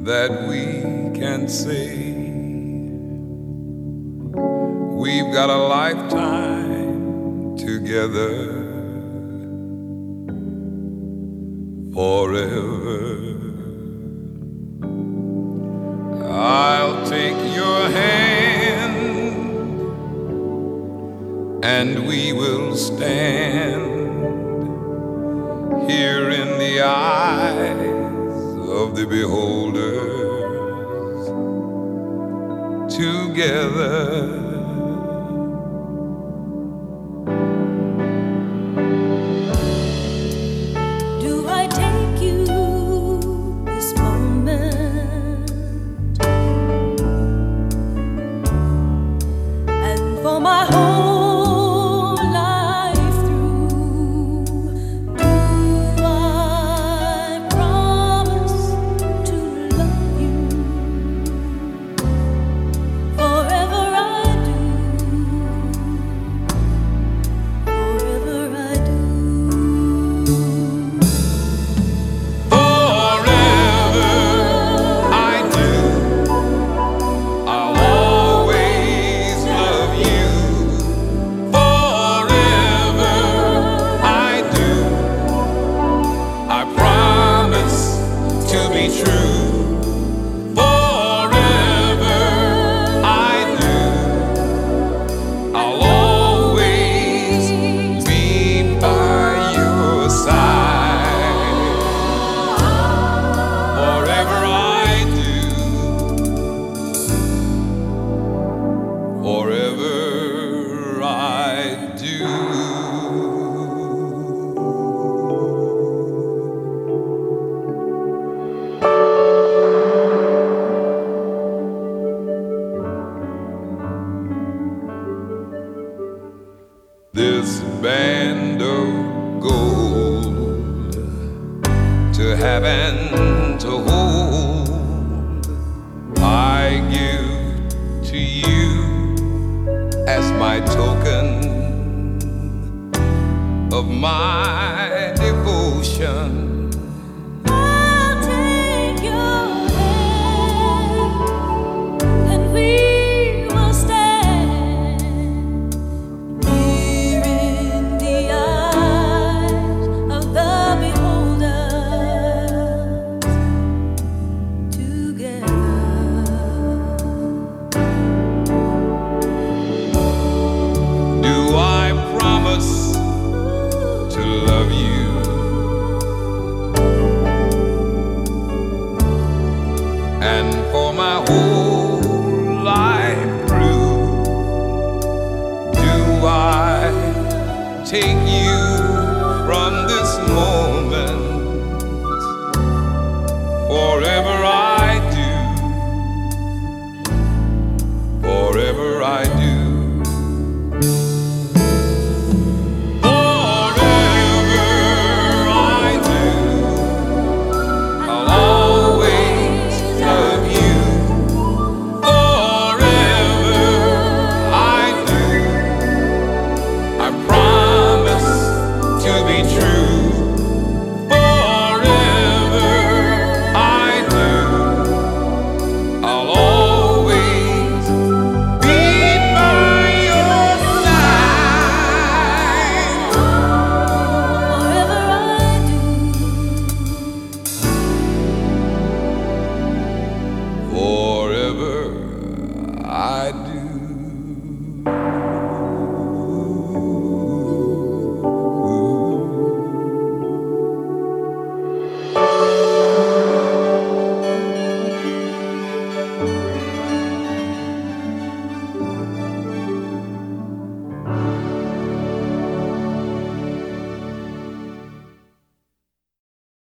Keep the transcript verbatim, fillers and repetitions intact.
that we can say we've got a lifetime together forever. I'll take your hand and we will stand here in the eyes of the beholders together. Do I take you this moment and for my whole life through? Do I promise to love you forever? I do, forever I do. Forever I do. I'll always love you. Forever I do. I promise to be true. Forever I do. I'll always be by your side. Forever I do. Forever I do. This band of gold to have and to hold, I give to you as my token of my devotion. I'll take your hand and we will stand here in the eyes of the beholders together. Do I promise to love you and for my whole life through? Do I take you from this moment forever?